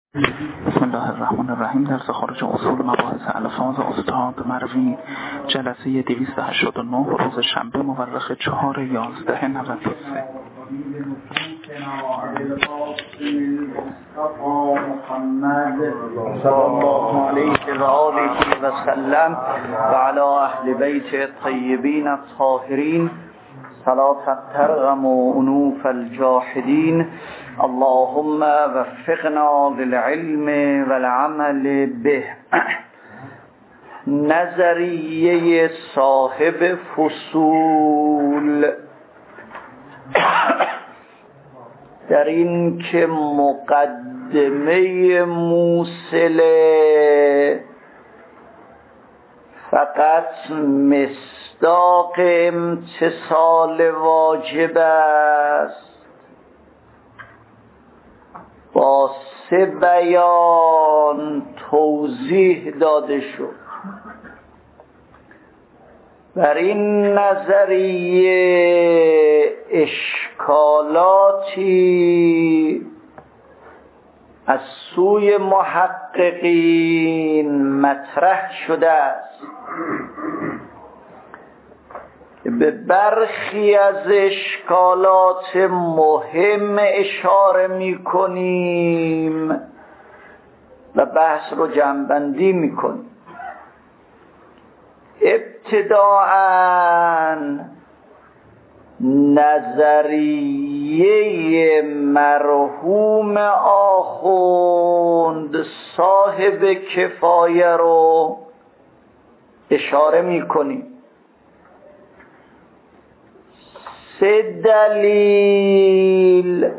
بسم الله الرحمن الرحیم. درس خارج اصول مباحث الفاظ استاد مروی، جلسه 289، روز شنبه مورخ 4/11/93. صلی الله علیه و آله و سلم و علی اهل بیت الطیبین الطاهرین صلاة ترغم انوف الجاحدین. اللهم وفقنا للعلم والعمل به. نظریه صاحب فصول در این که مقدمه موصله فقط مصداق امتصال واجب است، با 3 بیان توضیح داده شد. بر این نظریه اشکالاتی از سوی محققین مطرح شده است. به برخی از اشکالات مهم اشاره می کنیم و بحث رو جمع‌بندی می کنیم. ابتداءً نظریه مرحوم آخوند صاحب کفایه رو اشاره می کنیم. 3 دلیل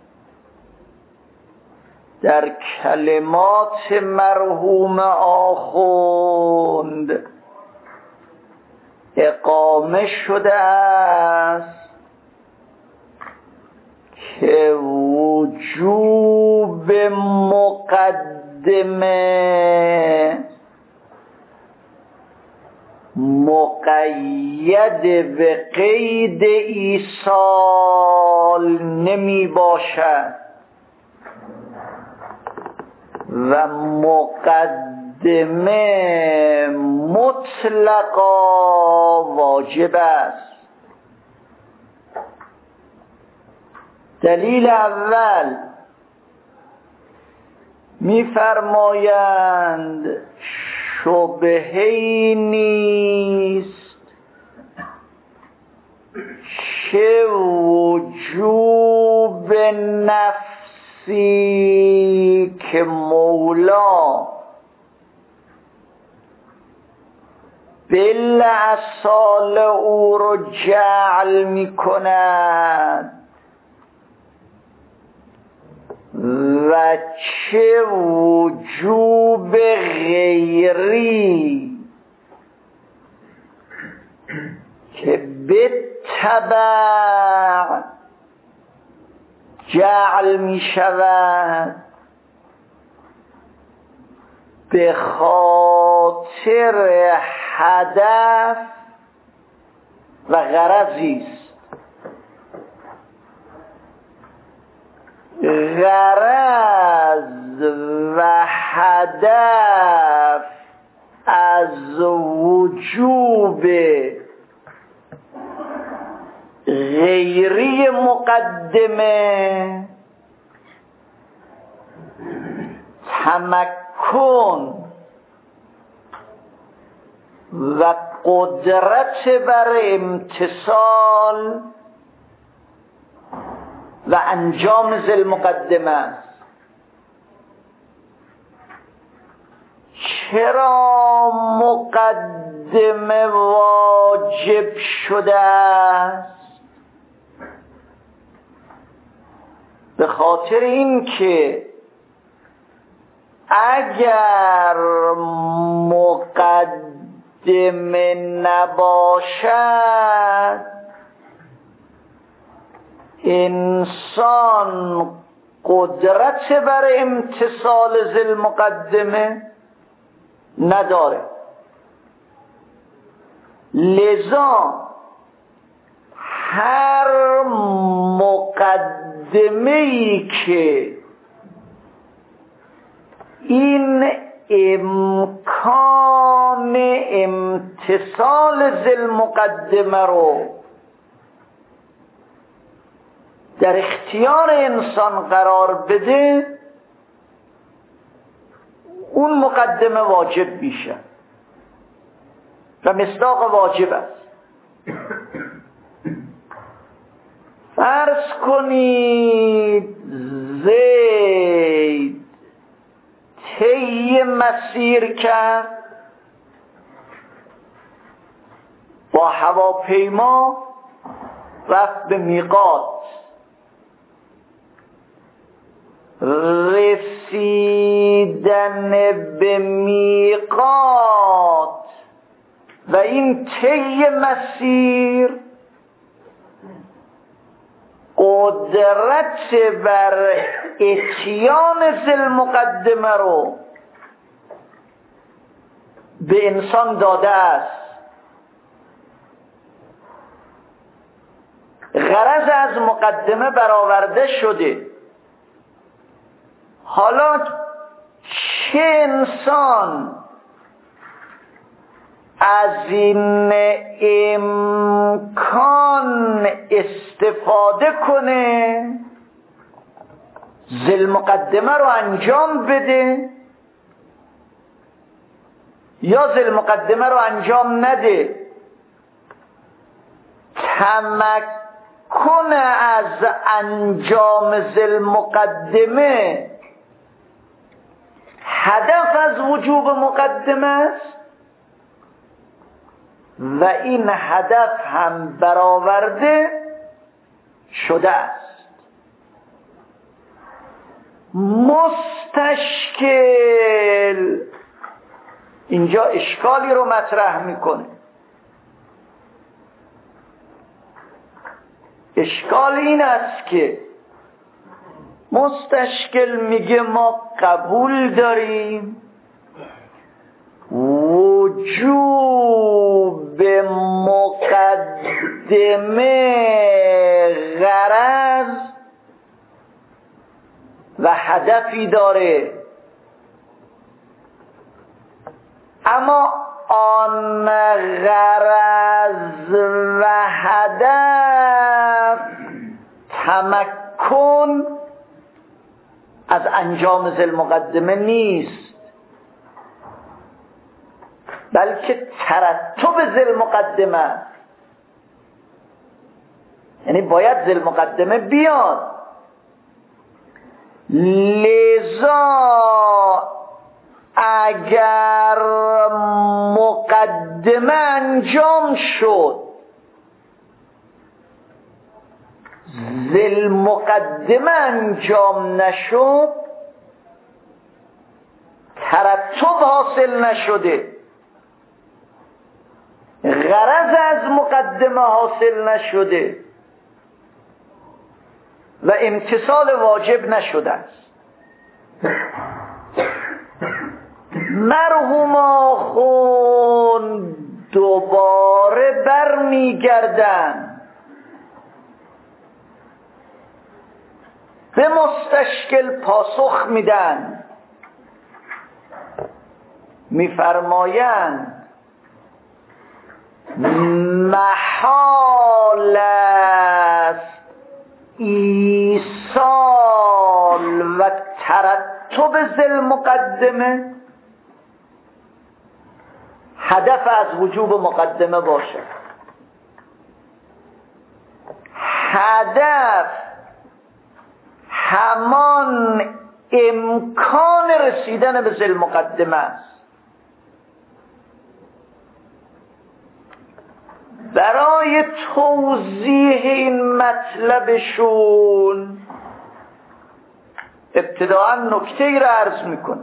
در کلمات مرحوم آخوند اقامه شده است که وجوب مقدمه مقید به قید ایصال نمی باشد و مقدمه مطلقا واجب است. دلیل اول می‌فرمایند شبهه‌ای نیست چه وجوب نفسی که مولا بالاصال او رو جعل می کند و چه وجوب غیری که بالتبع جعل می شود به خاطر هدف و غرضی است. غرض و هدف از وجوب غیری مقدمه تمکن و قدرت بر امتصال و انجام ذی المقدمه است. چرا مقدمه واجب شده است؟ به خاطر این که اگر مقدمه نباشد انسان قدرت بر امتصال ذی المقدمه نداره. لذا هر مقدمه‌ای که این امکان امتصال ذی المقدمه رو در اختیار انسان قرار بده، اون مقدمه واجب میشه و مصداق واجب است. فرض کنید زید طی مسیر کرد، با هواپیما رفت به میقات، رسیدن به میقات و این طی مسیر قدرت بر اتیان ذی المقدمه رو به انسان داده است. غرض از مقدمه برآورده شده. حالا چه انسان از این امکان استفاده کنه، ذی المقدمه رو انجام بده، یا ذی المقدمه رو انجام نده، تمکن از انجام ذی المقدمه هدف از وجوب مقدمه است و این هدف هم برآورده شده است. مستشکل اینجا اشکالی رو مطرح میکنه. اشکال این است که مستشکل میگه ما قبول داریم وجوب مقدمه غرض و هدفی داره، اما آن غرض و هدف تمکن از انجام ذی المقدمه نیست، بلکه ترتب ذی المقدمه است. یعنی باید ذی المقدمه بیاد. لذا اگر مقدمه انجام شد، ذی المقدمه انجام نشد، ترتب حاصل نشده، غرض از مقدمه حاصل نشده و امتصال واجب نشده است. مرحوم آخوند دوباره برمیگردن به مستشکل پاسخ میدن، میفرمایند محال است ایصال و ترتب ذی المقدمه هدف از وجوب مقدمه باشه. هدف همان امکان رسیدن به ذی المقدمه است. برای توضیح این مطلبشون ابتداء نکته ای را عرض میکنه.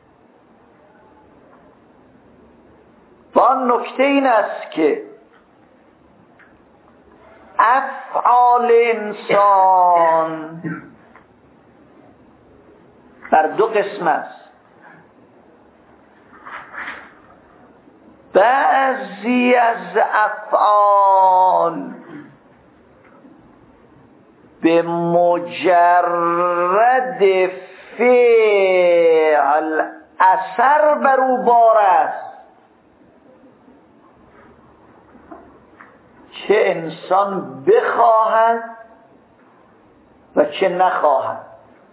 و آن نکته این است که افعال انسان بر دو قسم است. بعضی از افعال به مجرد فعل اثر بر او بار است چه انسان بخواهد و چه نخواهد.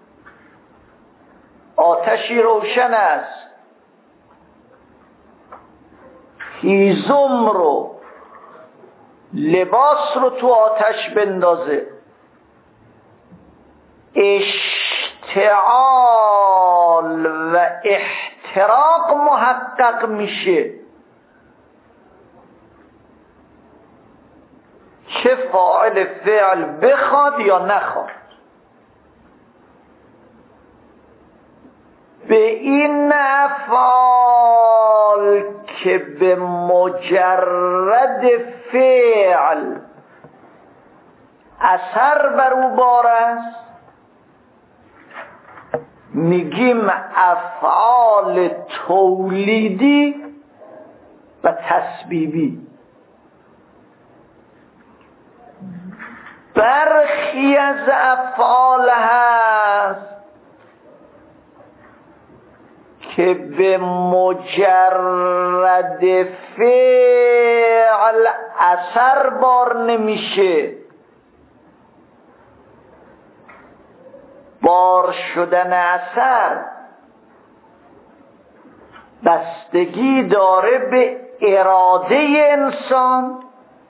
آتشی روشن است، هیزم رو لباس رو تو آتش بندازه، اشتعال و احتراق محقق میشه. چه فاعل فعل بخواد یا نخواد. به این افعال که به مجرد فعل اثر بر او بار است میگیم افعال تولیدی و تسبیبی. برخی از افعال هست که به مجرد فعل اثر بار نمیشه. بار شدن اثر بستگی داره به اراده انسان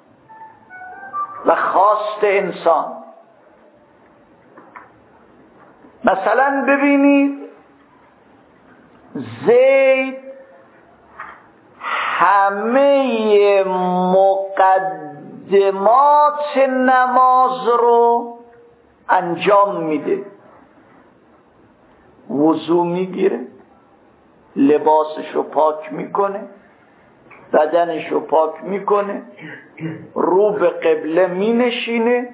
و خواست انسان. مثلا ببینید زید همه مقدمات نماز رو انجام میده. وضو میگیره، لباسش رو پاک میکنه، بدنش رو پاک میکنه، رو به قبله مینشینه،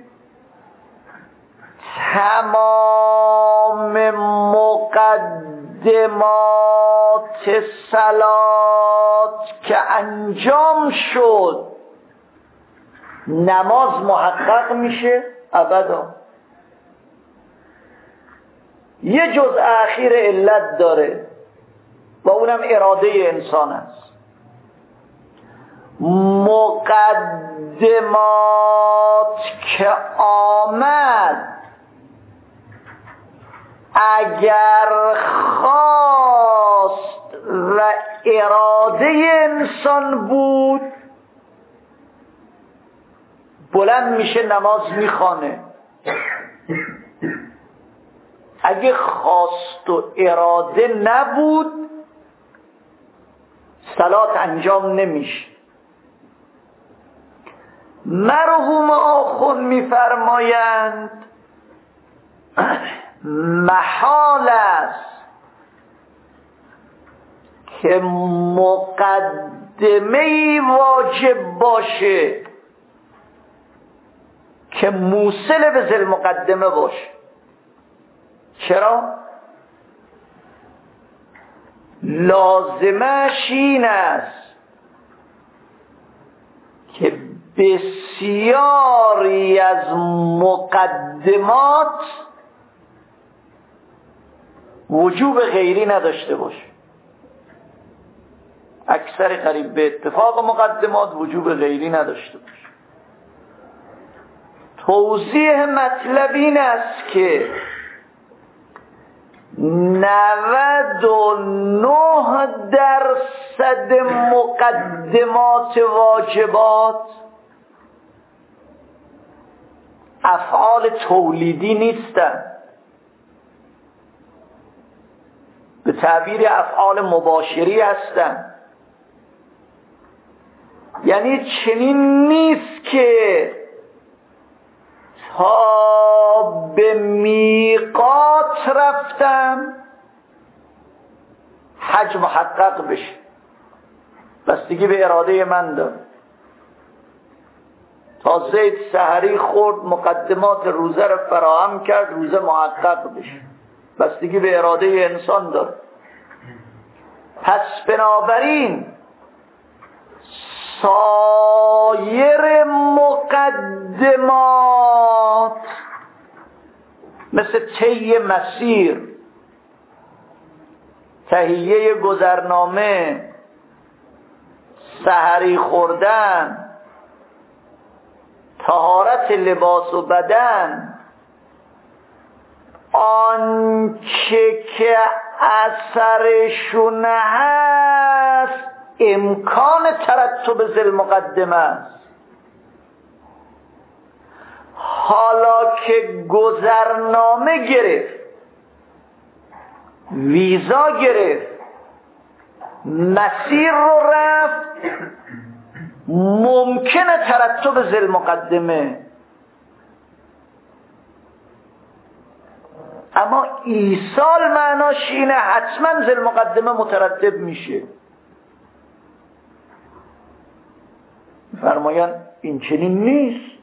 تمام مقدمات صلات که انجام شد نماز محقق میشه ابدا. یه جزء اخیر علت داره و اونم اراده انسان است. مقدمات که آمد اگر خواست و اراده انسان بود بلند میشه نماز میخوانه. اگه خواست و اراده نبود صلات انجام نمیشه. مرحوم آخوند میفرمایند محال است که مقدمه‌ای واجب باشه که موصل به ذی المقدمه باشه. چرا؟ لازمش این است که بسیاری از مقدمات وجوب غیری نداشته باشه. اکثر قریب به اتفاق مقدمات وجوب غیری نداشته باشه. توضیح مطلب این است که 99% مقدمات واجبات افعال تولیدی نیستند، به تعبیر افعال مباشری هستند. یعنی چنین نیست که تا به میقات رفتم حج محقق بشه. بستگی به اراده من داره. تا زید سحری خورد مقدمات روزه رو فراهم کرد روزه محقق بشه. بستگی به اراده انسان داره. پس بنابراین سایر مقدمات مثل طی مسیر، تهیه گذرنامه، سحری خوردن، طهارت لباس و بدن، آنچه که اثرشون هست امکان ترتب ذی المقدمه است. حالا که گذرنامه گرفت، ویزا گرفت، مسیر رو رفت، ممکنه ترتب ذی المقدمه، اما ایصال معناش اینه حتما ذی المقدمه مترتب میشه. فرمایان این چنین نیست.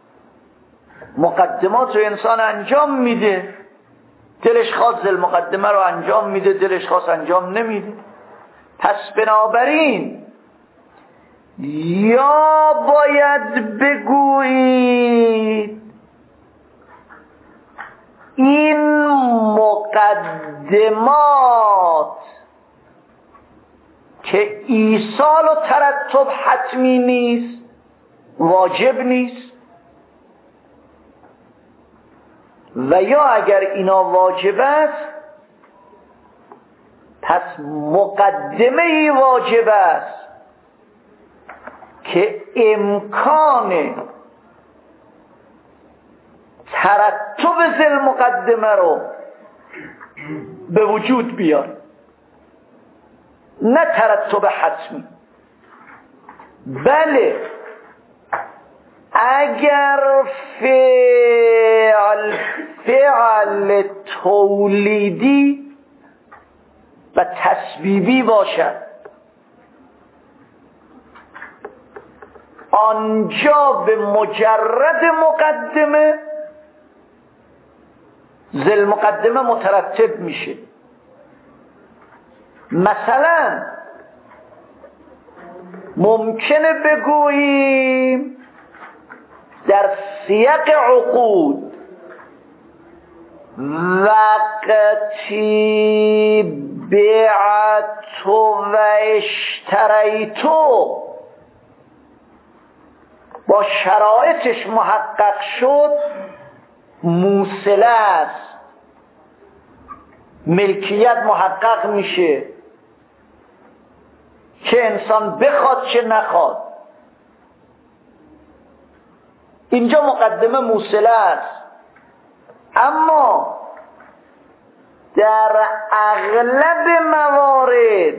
مقدمات رو انسان انجام میده، دلش خواست ذی المقدمه رو انجام میده، دلش خواست انجام نمیده. پس بنابراین یا باید بگویید این مقدمات که ایصال و ترتب حتمی نیست، واجب نیست، و یا اگر اینا واجب است پس مقدمه ای واجب است که امکان ترتب ذی المقدمه رو به وجود بیار، نه ترتب حتمی. بله اگر فعل تولیدی و تسبیبی باشد، آنجا به مجرد مقدمه ذی المقدمه مترتب میشه. مثلا ممکنه بگوییم در سیاق عقود وقتی بیعت و اشتریتو با شرایطش محقق شد، موصله است، ملکیت محقق میشه، چه انسان بخواد چه نخواد. اینجا مقدمه موصله است. اما در اغلب موارد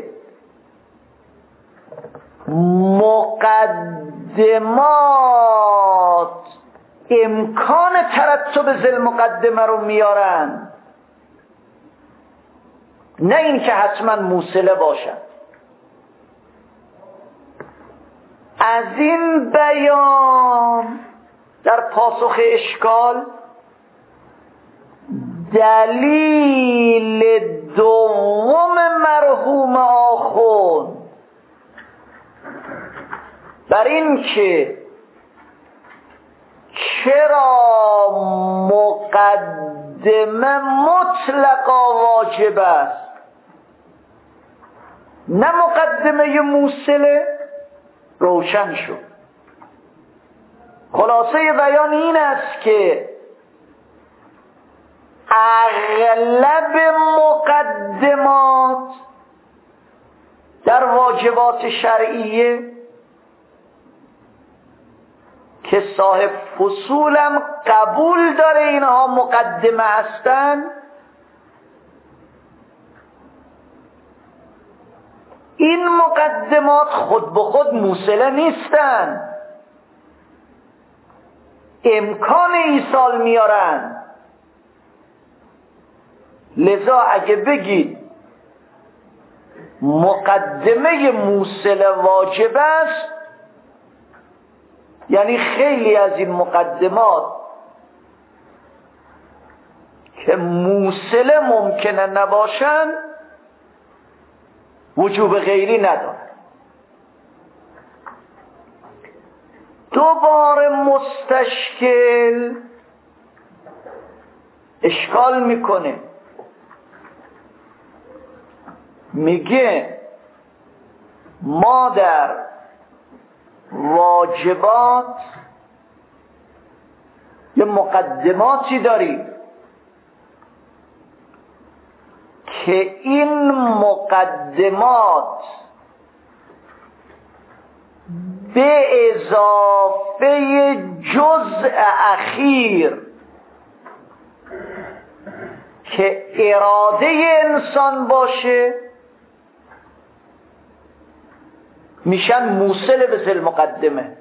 مقدمات امکان ترتب ذی المقدمه رو میارن، نه اینکه حتما موصله باشد. از این بیان در پاسخ اشکال دلیل دوم مرحوم آخوند بر این که چرا مقدمه مطلقا واجب است نه مقدمه موصله روشن شد. خلاصه بیان این است که اغلب مقدمات در واجبات شرعیه که صاحب فصولم قبول داره اینها مقدمه هستن، این مقدمات خود به خود موصله نیستن، امکان ایصال میارن. لذا اگه بگید مقدمه موصله واجب است، یعنی خیلی از این مقدمات که موصله ممکنه نباشن وجوب غیری ندارن. دوباره مستشکل اشکال میکنه میگه ما در واجبات یه مقدماتی داریم که این مقدمات به اضافه جزء اخیر که اراده انسان باشه میشن موصل به ذل مقدمه.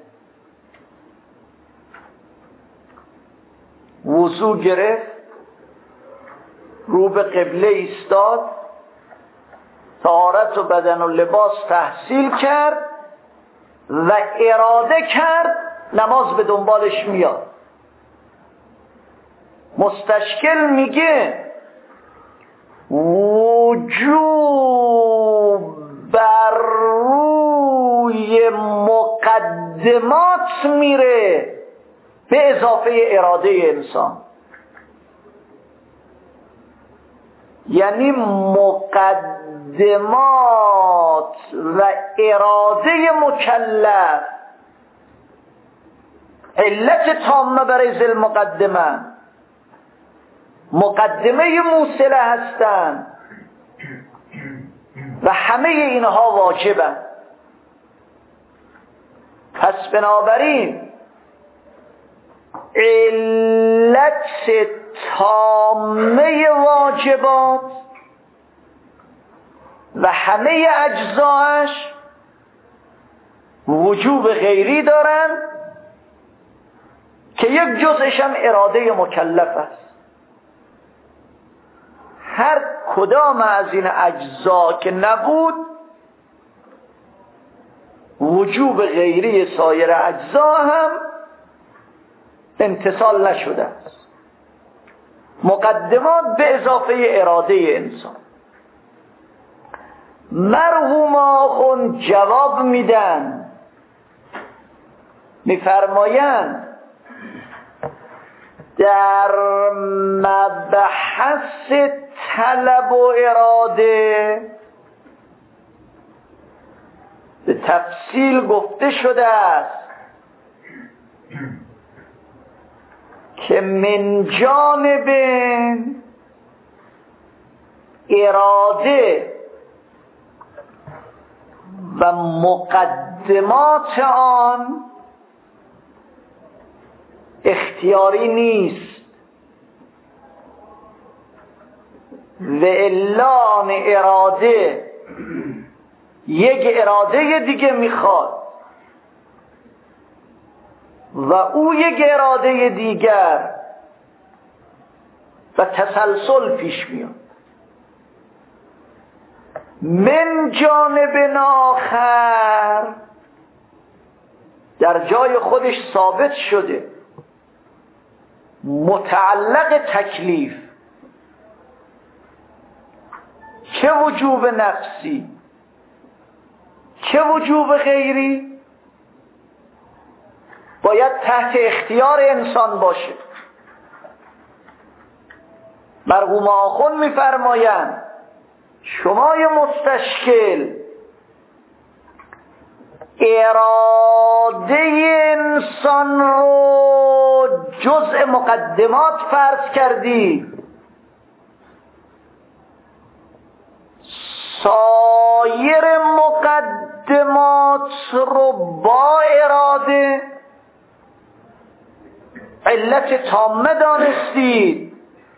وضو گرفت، رو به قبله ایستاد، طهارت و بدن و لباس تحصیل کرد و اراده کرد، نماز به دنبالش میاد. مستشکل میگه وجوب بر روی مقدمات میره به اضافه اراده انسان. یعنی مقدمات و اراده مکلف علت تامه برای ذل مقدمه، مقدمه موصله هستند و همه اینها واجبن. پس بنابراین علت تامه واجبات و همه اجزاش وجوب غیری دارن که یک جزءش هم اراده مکلف است. هر کدام از این اجزا که نبود وجوب غیری سایر اجزا هم امتصال نشده است. مقدمات به اضافه اراده انسان. مرحوم آخوند جواب میدن، میفرمایند در مبحث طلب و اراده به تفصیل گفته شده است که من جانب اراده و مقدمات آن اختیاری نیست و الا اراده یک اراده دیگه میخواد و او یک اراده دیگر و تسلسل پیش میاد. من جانب آخر در جای خودش ثابت شده متعلق تکلیف، چه وجوب نفسی چه وجوب غیری باید تحت اختیار انسان باشه. مرحوم آخوند میفرمایند شمای مستشکل اراده انسان رو جزء مقدمات فرض کردی، سایر مقدمات رو با اراده علت تامه دانستید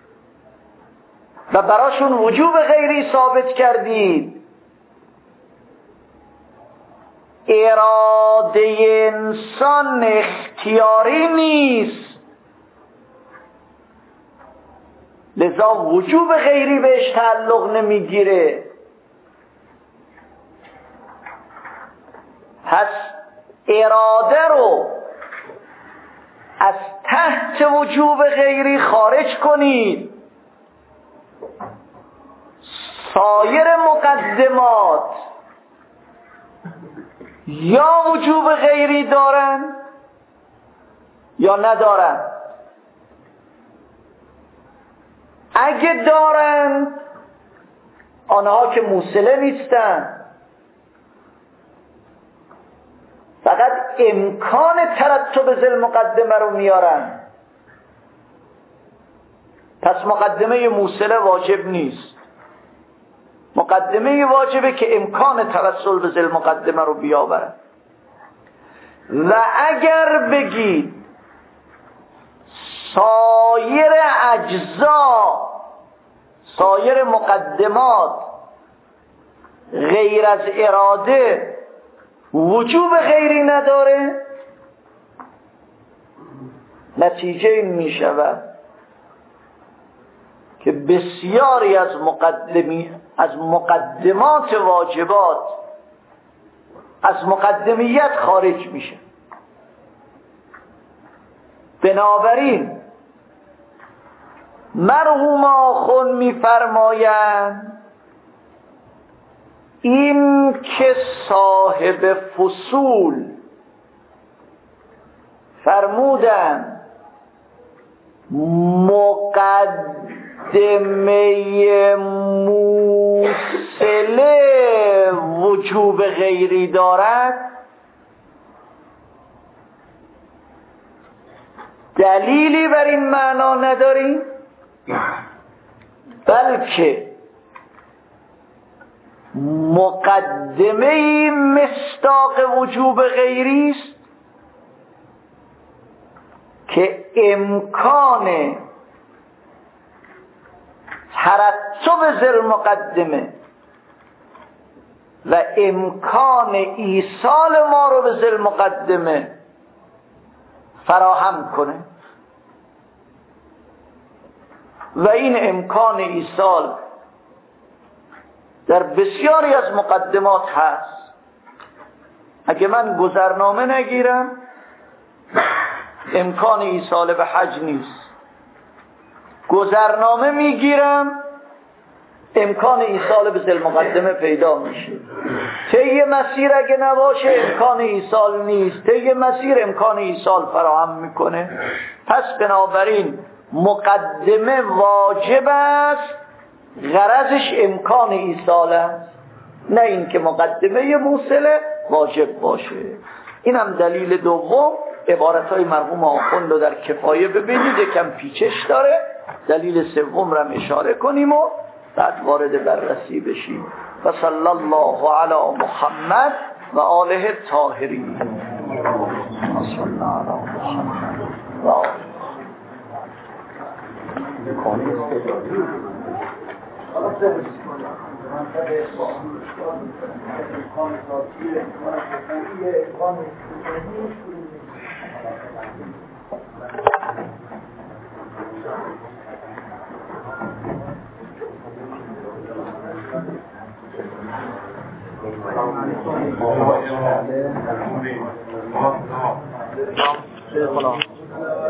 و براشون وجوب غیری ثابت کردید. اراده انسان اختیاری نیست، لذا وجوب غیری بهش تعلق نمیگیره. پس اراده رو از تحت وجوب غیری خارج کنید. سایر مقدمات یا وجوب غیری دارن یا ندارن. اگه دارن آنها که موصله نیستن، فقط امکان ترتب ذل مقدمه رو میارن. پس مقدمه موصله واجب نیست، مقدمه واجبه که امکان توسل به ذل مقدمه رو بیاورن. و اگر بگید سایر اجزا، سایر مقدمات غیر از اراده وجوب غیری نداره، نتیجه این می شود که بسیاری از مقدمات واجبات از مقدمیت خارج میشه. بنابراین مرحوم آخوند میفرمایند این که صاحب فصول فرمودن مقدمه موصله وجوب غیری دارد، دلیلی بر این معنا نداریم، بلکه مقدمه مصداق وجوب غیری است که امکان ترتب ذل مقدمه و امکان ایصال ما رو به ذل مقدمه فراهم کنه. و این امکان ایصال در بسیاری از مقدمات هست. اگه من گذرنامه نگیرم امکان ایصال به حج نیست، گذرنامه میگیرم امکان ایصال به ذل مقدمه پیدا میشه. طی مسیر اگه نباشه امکان ایصال نیست، طی مسیر امکان ایصال فراهم میکنه. پس بنابراین مقدمه واجب است، غرضش امکان ایصال است، نه اینکه مقدمه موصله واجب باشه. این هم دلیل دوم. عبارتهای مرحوم آخوند رو در کفایه ببینید، یکم پیچش داره. دلیل سوم رو هم اشاره کنیم و بعد وارد بررسی بشیم. و صلی الله علی محمد و آله الطاهرین. صلی الله علی محمد و آله.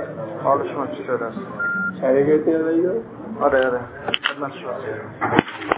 حال شما چطور است؟ شریعتی رو بگید؟ آره خدمت شما.